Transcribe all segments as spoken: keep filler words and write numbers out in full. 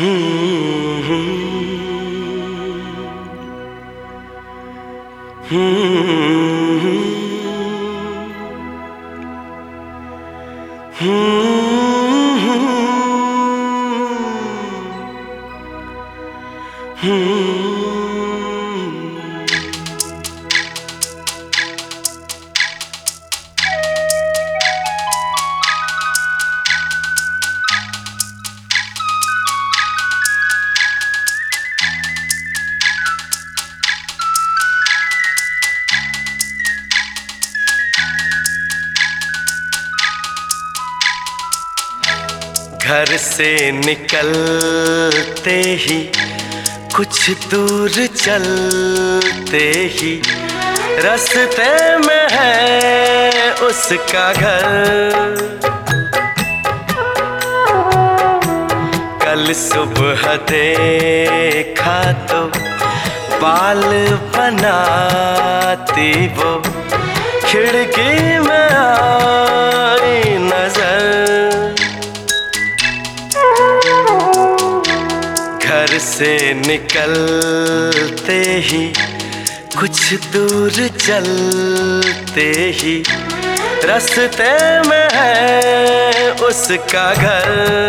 हम्म हम्म घर से निकलते ही कुछ दूर चलते ही रास्ते में है उसका घर। कल सुबह देखा तो बाल बनाती वो खिड़की में आई नजर। घर से निकलते ही कुछ दूर चलते ही रास्ते में है उसका घर।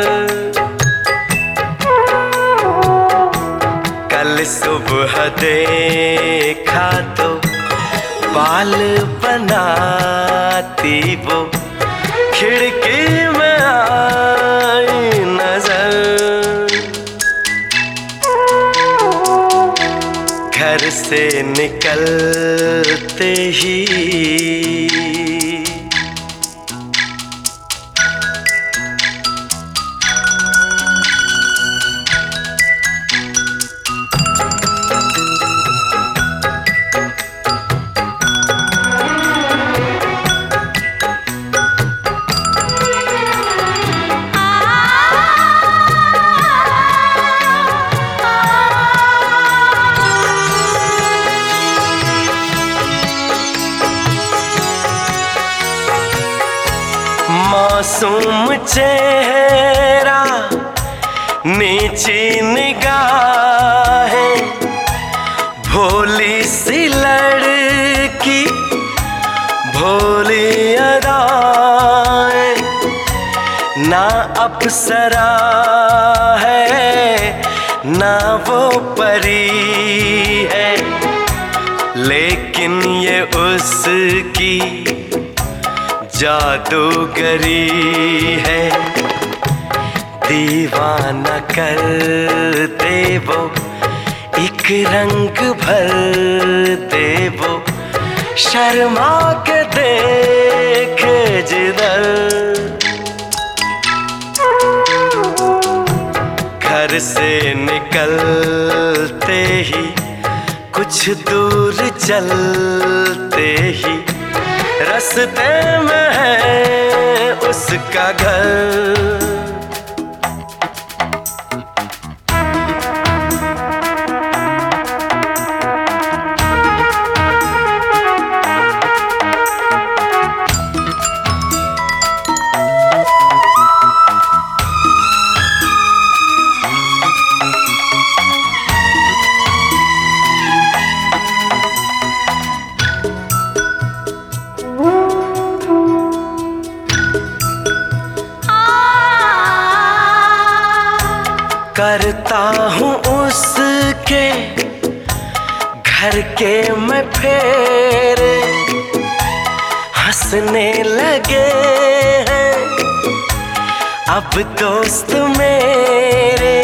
कल सुबह देखा तो बाल बनाती वो खिड़की में आई नजर। घर से निकलते ही मासूम चेहरा नीची निगाहें भोली सी लड़की भोली अदाएं। ना अप्सरा है ना वो परी है लेकिन ये उसकी जादूगरी है। दीवाना कर दे वो एक रंग भर दे वो शर्मा के देख जिधर। घर से निकलते ही कुछ दूर चलते ही रास्ते में है उसका घर। करता हूँ उसके घर के मैं फेरे हंसने लगे हैं अब दोस्त मेरे।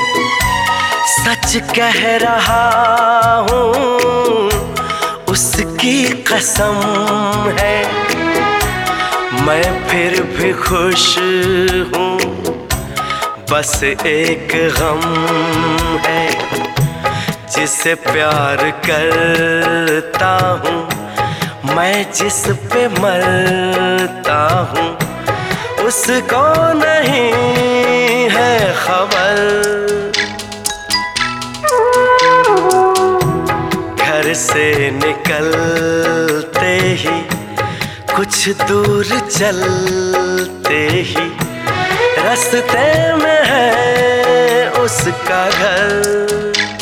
सच कह रहा हूँ उसकी कसम है मैं फिर भी खुश हूँ। बस एक गम है जिसे प्यार करता हूँ मैं जिस पे मरता हूँ उसको नहीं है खबर। घर से निकलते ही कुछ दूर चलते ही रास्ते में है उसका घर।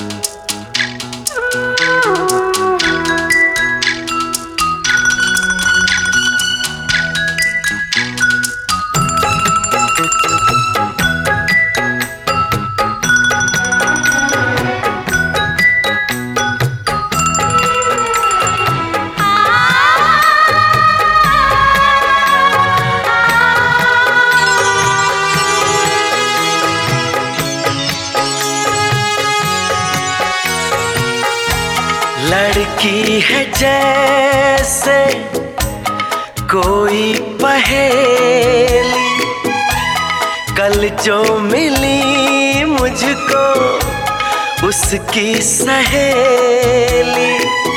लड़की है जैसे कोई पहेली, कल जो मिली मुझको उसकी सहेली।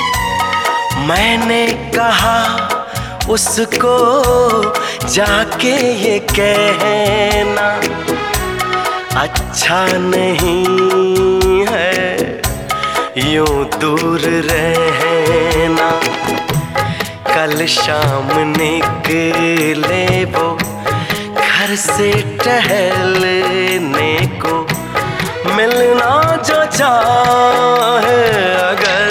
मैंने कहा उसको जाके ये कहना अच्छा नहीं है यूं दूर रहना। कल शाम निकले वो घर से टहलने को, मिलना जो चाहे अगर।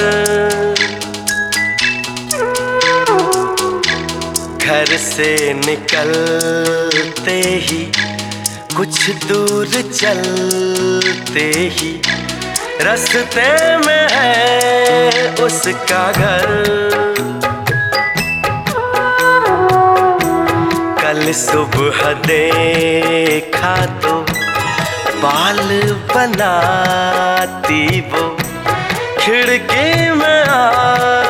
घर से निकलते ही कुछ दूर चलते ही रास्ते में है उसका घर। कल सुबह देखा तो बाल बनाती वो खिड़की में आ